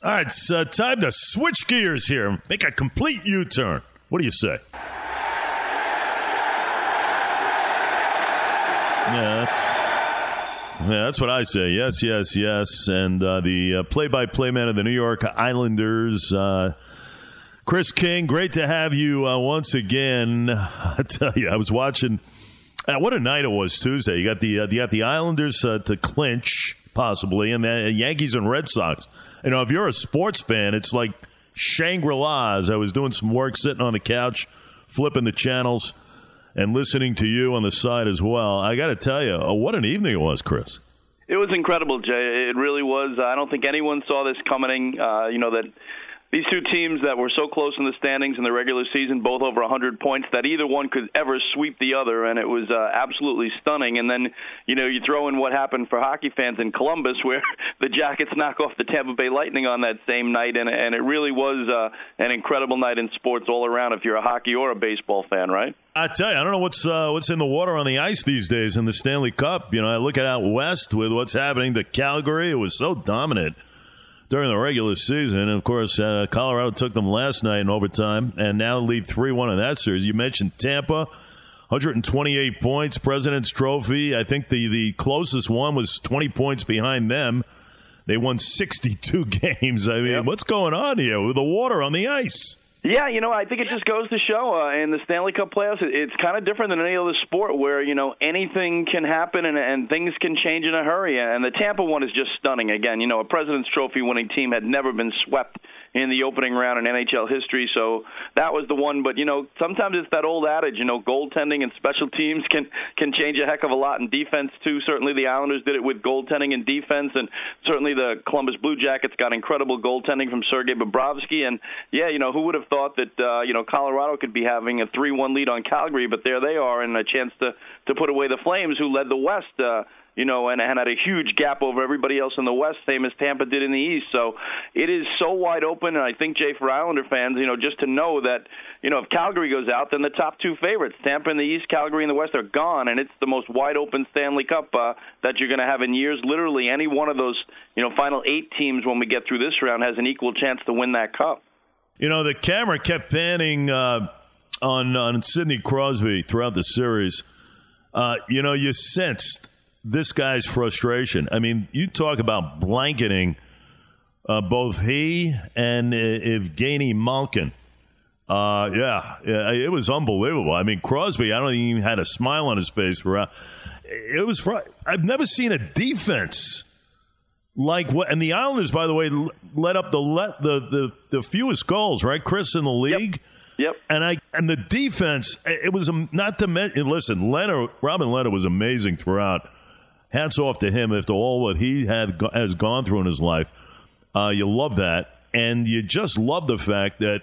All right, it's time to switch gears here. Make a complete U-turn. What do you say? Yeah, that's what I say. Yes, yes, yes. And the play-by-play man of the New York Islanders, Chris King, great to have you once again. I tell you, I was watching. What a night it was Tuesday. You got the Islanders to clinch, possibly, and the Yankees and Red Sox. You know, if you're a sports fan, it's like Shangri-La's. I was doing some work sitting on the couch, flipping the channels, and listening to you on the side as well. I got to tell you, what an evening it was, Chris. It was incredible, Jay. It really was. I don't think anyone saw this coming, that these two teams that were so close in the standings in the regular season, both over 100 points, that either one could ever sweep the other, and it was absolutely stunning. And then, you throw in what happened for hockey fans in Columbus, where the Jackets knock off the Tampa Bay Lightning on that same night, and it really was an incredible night in sports all around if you're a hockey or a baseball fan, right? I tell you, I don't know what's in the water on the ice these days in the Stanley Cup. I look at out west with what's happening to Calgary. It was so dominant during the regular season. And, of course, Colorado took them last night in overtime and now lead 3-1 in that series. You mentioned Tampa, 128 points, President's Trophy. I think the closest one was 20 points behind them. They won 62 games. I mean, What's going on here with the water on the ice? Yeah, I think it just goes to show in the Stanley Cup playoffs, it's kind of different than any other sport where, anything can happen and things can change in a hurry. And the Tampa one is just stunning. Again, a President's Trophy winning team had never been swept in the opening round in NHL history. So that was the one. But, sometimes it's that old adage, goaltending and special teams can change a heck of a lot in defense, too. Certainly the Islanders did it with goaltending and defense. And certainly the Columbus Blue Jackets got incredible goaltending from Sergei Bobrovsky. And, who would have thought that, Colorado could be having a 3-1 lead on Calgary, but there they are and a chance to put away the Flames, who led the West, and had a huge gap over everybody else in the West, same as Tampa did in the East. So it is so wide open, and I think, Jay, for Islander fans, just to know that, if Calgary goes out, then the top two favorites, Tampa in the East, Calgary in the West, are gone, and it's the most wide open Stanley Cup that you're going to have in years. Literally any one of those, final 8 teams when we get through this round has an equal chance to win that cup. The camera kept panning on Sidney Crosby throughout the series. You sensed this guy's frustration. I mean, you talk about blanketing both he and Evgeny Malkin. It was unbelievable. I mean, Crosby, I don't think he even had a smile on his face. It was. I've never seen a defense like what. And the Islanders, by the way, let up the fewest goals, right, Chris, in the league. Yep. And the defense, it was not to mention. Listen, Robin Lehner was amazing throughout. Hats off to him after all what he has gone through in his life. You love that, and you just love the fact that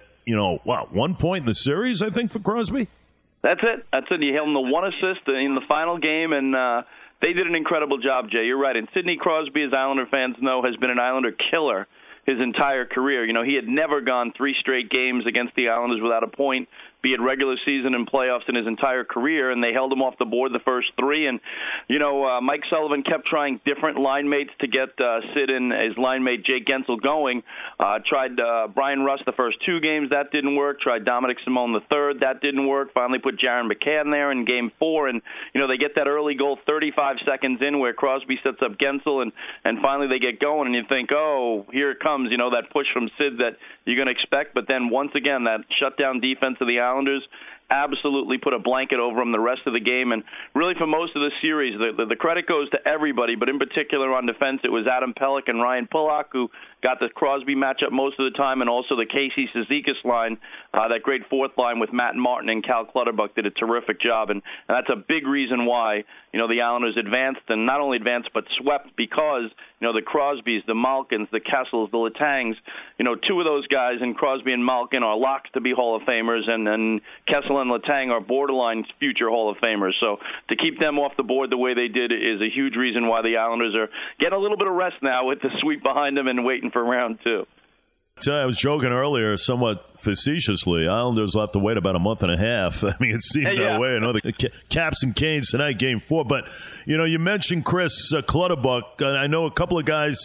1 point in the series, I think, for Crosby. That's it. You held him the one assist in the final game, and they did an incredible job, Jay. You're right. And Sidney Crosby, as Islander fans know, has been an Islander killer his entire career. He had never gone 3 straight games against the Islanders without a point, be it regular season and playoffs, in his entire career, and they held him off the board the first 3. And, Mike Sullivan kept trying different line mates to get Sid and his line mate Jake Gensel going. Tried Brian Rust the first 2 games. That didn't work. Tried Dominic Simone the third. That didn't work. Finally put Jaron McCann there in Game 4. And, they get that early goal 35 seconds in where Crosby sets up Gensel, and finally they get going. And you think, oh, here it comes, that push from Sid that you're going to expect. But then once again, that shutdown defense of the Islanders absolutely put a blanket over them the rest of the game. And really for most of the series, the credit goes to everybody, but in particular on defense, it was Adam Pelech and Ryan Pulock who got the Crosby matchup most of the time, and also the Casey Cizikas line, that great fourth line with Matt Martin and Cal Clutterbuck did a terrific job. And that's a big reason why, the Islanders advanced, and not only advanced, but swept, because, the Crosbys, the Malkins, the Kessels, the Letangs, 2 of those guys, and Crosby and Malkin, are locks to be Hall of Famers, and Kessel and Letang are borderline future Hall of Famers. So to keep them off the board the way they did is a huge reason why the Islanders are getting a little bit of rest now with the sweep behind them and waiting for round 2. I was joking earlier, somewhat facetiously. Islanders will have to wait about a month and a half. I mean, it seems that way. I know the Caps and Canes tonight, Game 4. But, you mentioned Chris Clutterbuck. I know a couple of guys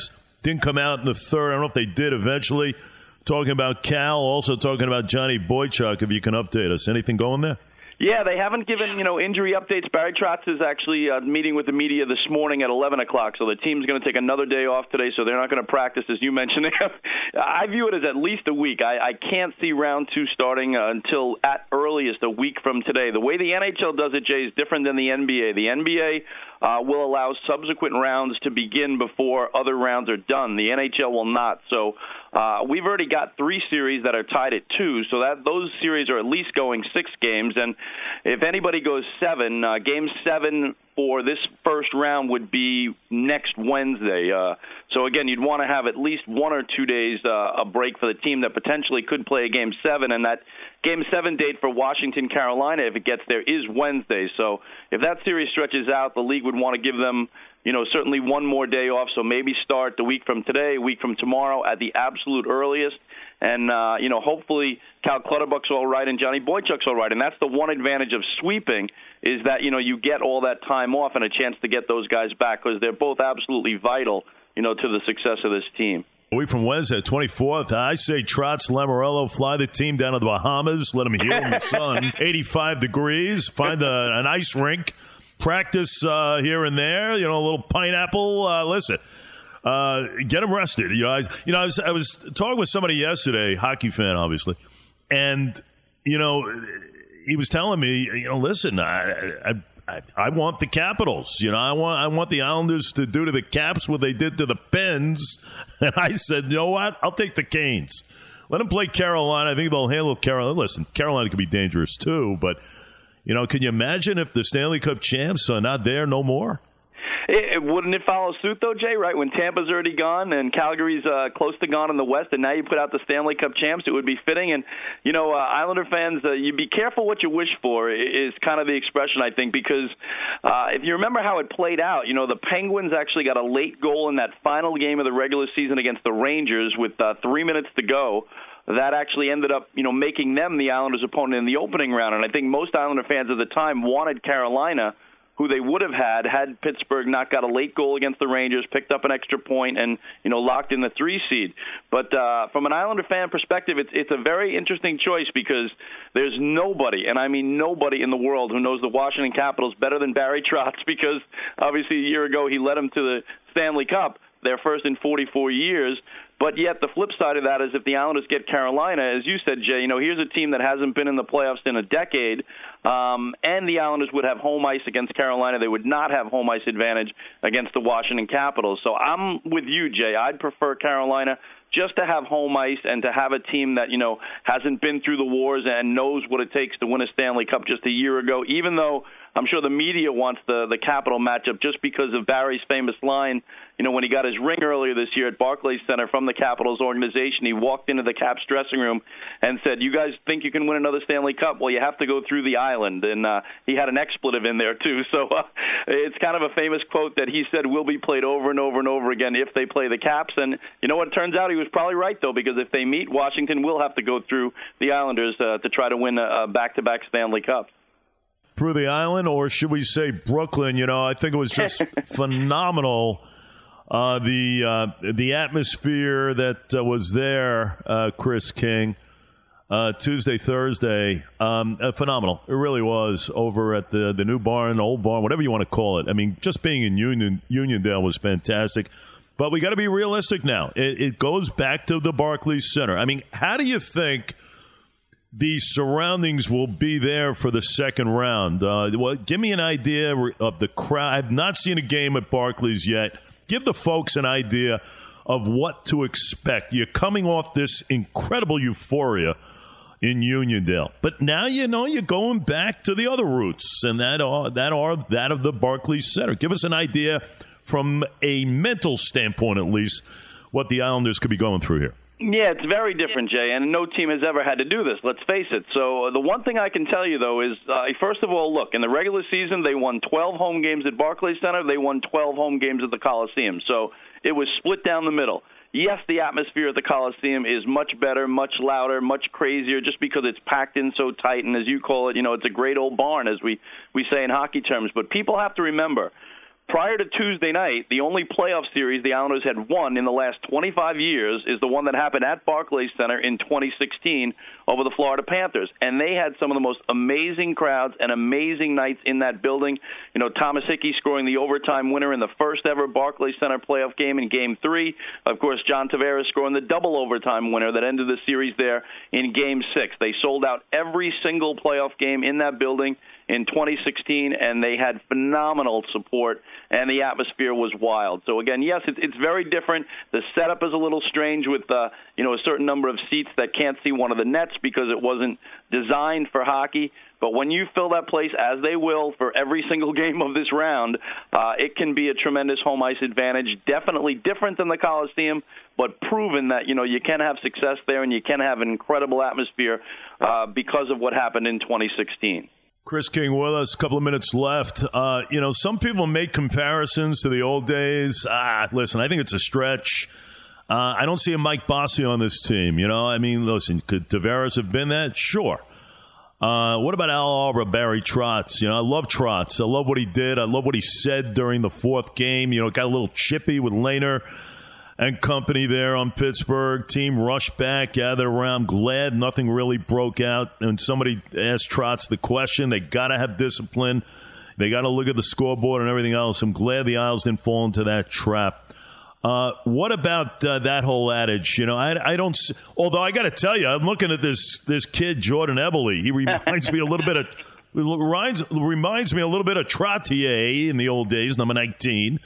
didn't come out in the third. I don't know if they did eventually. Talking about Cal, also talking about Johnny Boychuk, if you can update us. Anything going there? Yeah, they haven't given, injury updates. Barry Trotz is actually meeting with the media this morning at 11 o'clock, so the team's going to take another day off today, so they're not going to practice, as you mentioned. I view it as at least a week. I can't see round 2 starting until at earliest a week from today. The way the NHL does it, Jay, is different than the NBA. The NBA will allow subsequent rounds to begin before other rounds are done. The NHL will not. So we've already got 3 series that are tied at 2, so those series are at least going 6 games, and if anybody goes 7, Game 7 for this first round would be next Wednesday. So, again, you'd want to have at least 1 or 2 days a break for the team that potentially could play Game 7, and that Game 7 date for Washington, Carolina, if it gets there, is Wednesday. So if that series stretches out, the league would want to give them certainly 1 more day off, so maybe start the week from today, a week from tomorrow at the absolute earliest. And, hopefully Cal Clutterbuck's all right and Johnny Boychuk's all right. And that's the one advantage of sweeping is that, you get all that time off and a chance to get those guys back because they're both absolutely vital, to the success of this team. A week from Wednesday, 24th, I say Trotz, Lamoriello, fly the team down to the Bahamas, let them heal in the sun, 85 degrees, find an ice rink, practice here and there, a little pineapple. Listen. Get them rested. I was talking with somebody yesterday, hockey fan, obviously, and he was telling me, listen, I want the Capitals. I want the Islanders to do to the Caps what they did to the Pens. And I said, you know what? I'll take the Canes. Let them play Carolina. I think they'll handle Carolina. Listen, Carolina could be dangerous too, but can you imagine if the Stanley Cup champs are not there no more? Wouldn't it follow suit, though, Jay, right? When Tampa's already gone and Calgary's close to gone in the West, and now you put out the Stanley Cup champs, it would be fitting. And, Islander fans, you be careful what you wish for is kind of the expression, I think, because if you remember how it played out, the Penguins actually got a late goal in that final game of the regular season against the Rangers with 3 minutes to go. That actually ended up, making them the Islanders' opponent in the opening round. And I think most Islander fans at the time wanted Carolina, who they would have had Pittsburgh not got a late goal against the Rangers, picked up an extra point, and locked in the 3 seed. But from an Islander fan perspective, it's a very interesting choice because there's nobody, and I mean nobody in the world who knows the Washington Capitals better than Barry Trotz because obviously a year ago he led them to the Stanley Cup, their first in 44 years. But yet the flip side of that is if the Islanders get Carolina, as you said, Jay, here's a team that hasn't been in the playoffs in a decade, and the Islanders would have home ice against Carolina. They would not have home ice advantage against the Washington Capitals. So I'm with you, Jay. I'd prefer Carolina just to have home ice and to have a team that, hasn't been through the wars and knows what it takes to win a Stanley Cup just a year ago, even though I'm sure the media wants the Capital matchup just because of Barry's famous line, when he got his ring earlier this year at Barclays Center from the Capitals organization. He walked into the Caps dressing room and said, you guys think you can win another Stanley Cup? Well, you have to go through the island. And he had an expletive in there, too. So it's kind of a famous quote that he said will be played over and over and over again if they play the Caps. And you know what? It turns out he was probably right, though, because if they meet, Washington will have to go through the Islanders to try to win a back-to-back Stanley Cup. Through the island, or should we say Brooklyn? I think it was just phenomenal. The atmosphere that was there, Chris King, Tuesday, Thursday, phenomenal. It really was over at the new barn, old barn, whatever you want to call it. I mean, just being in Uniondale was fantastic. But we got to be realistic now. It goes back to the Barclays Center. I mean, how do you think the surroundings will be there for the second round? Give me an idea of the crowd. I've not seen a game at Barclays yet. Give the folks an idea of what to expect. You're coming off this incredible euphoria in Uniondale, but now you're going back to the other roots, and that are that of the Barclays Center. Give us an idea from a mental standpoint, at least, what the Islanders could be going through here. Yeah, it's very different, Jay, and no team has ever had to do this, let's face it. So the one thing I can tell you, though, is, first of all, look, in the regular season, they won 12 home games at Barclays Center. They won 12 home games at the Coliseum. So it was split down the middle. Yes, the atmosphere at the Coliseum is much better, much louder, much crazier, just because it's packed in so tight, and as you call it, it's a great old barn, as we say in hockey terms. But people have to remember, prior to Tuesday night, the only playoff series the Islanders had won in the last 25 years is the one that happened at Barclays Center in 2016 over the Florida Panthers. And they had some of the most amazing crowds and amazing nights in that building. You know, Thomas Hickey scoring the overtime winner in the first ever Barclays Center playoff game in Game 3. Of course, John Tavares scoring the double overtime winner that ended the series there in Game 6. They sold out every single playoff game in that building in 2016, and they had phenomenal support, and the atmosphere was wild. So again, yes, it's very different. The setup is a little strange with a certain number of seats that can't see one of the nets because it wasn't designed for hockey. But when you fill that place, as they will for every single game of this round, it can be a tremendous home ice advantage. Definitely different than the Coliseum, but proven that you can have success there and you can have an incredible atmosphere because of what happened in 2016. Chris King with us, a couple of minutes left. Some people make comparisons to the old days. Listen, I think it's a stretch. I don't see a Mike Bossy on this team. Listen, could Tavares have been that? Sure. What about Al Arbor, Barry Trotz? I love Trotz. I love what he did. I love what he said during the fourth game. Got a little chippy with Lehner and company there on Pittsburgh. Team rushed back, gathered around. Glad nothing really broke out. And somebody asked Trotz the question. They got to have discipline. They got to look at the scoreboard and everything else. I'm glad the Isles didn't fall into that trap. What about that whole adage? I don't. Although I got to tell you, I'm looking at this kid Jordan Eberle. He reminds me a little bit of reminds me a little bit of Trottier in the old days, number 19.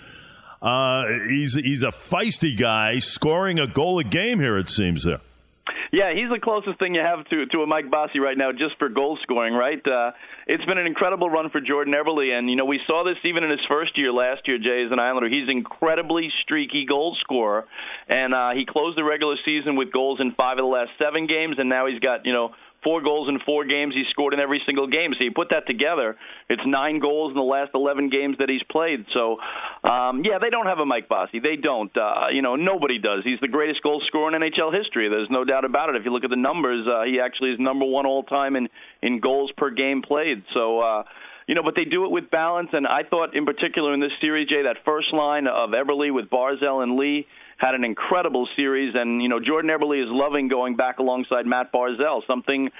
He's a feisty guy, scoring a goal a game here, it seems there. Yeah, he's the closest thing you have to a Mike Bossy right now just for goal scoring, right? It's been an incredible run for Jordan Eberle, and, we saw this even in his first year last year, Jay, as an Islander. He's an incredibly streaky goal scorer, and he closed the regular season with goals in 5 of the last 7 games, and now he's got, 4 goals in 4 games he's scored in every single game. So you put that together, it's 9 goals in the last 11 games that he's played. So, they don't have a Mike Bossy. They don't. Nobody does. He's the greatest goal scorer in NHL history. There's no doubt about it. If you look at the numbers, he actually is number 1 all-time in goals per game played. So, but they do it with balance. And I thought in particular in this series, Jay, that first line of Eberle with Barzal and Lee had an incredible series, and Jordan Eberle is loving going back alongside Matt Barzal, something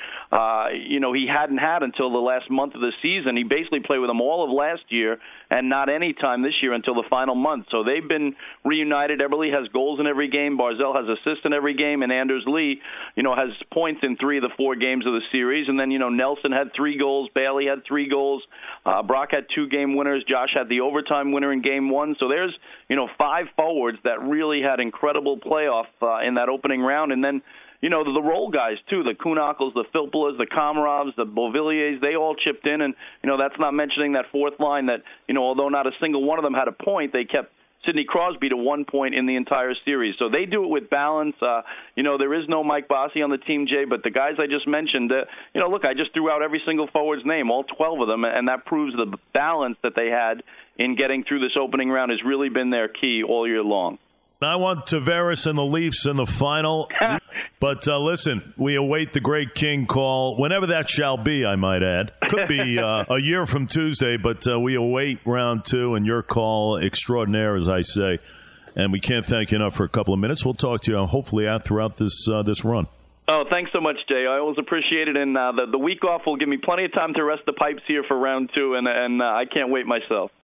he hadn't had until the last month of the season. He basically played with them all of last year and not any time this year until the final month. So they've been reunited. Eberle has goals in every game. Barzal has assists in every game, and Anders Lee, has points in 3 of the 4 games of the series. And then Nelson had 3 goals, Bailey had 3 goals, Brock had 2 game winners, Josh had the overtime winner in game 1. So there's 5 forwards that really had incredible playoff in that opening round. And then, the role guys, too, the Kunakles, the Filppulas, the Komarovs, the Beauvilliers, they all chipped in. And, that's not mentioning that fourth line that, although not a single one of them had a point, they kept Sidney Crosby to 1 point in the entire series. So they do it with balance. There is no Mike Bossy on the team, Jay, but the guys I just mentioned, look, I just threw out every single forward's name, all 12 of them, and that proves the balance that they had in getting through this opening round has really been their key all year long. I want Tavares and the Leafs in the final. But listen, we await the great King call, whenever that shall be, I might add. Could be a year from Tuesday, but we await round 2 and your call extraordinaire, as I say. And we can't thank you enough for a couple of minutes. We'll talk to you hopefully out throughout this run. Oh, thanks so much, Jay. I always appreciate it. And the week off will give me plenty of time to rest the pipes here for round 2, and I can't wait myself.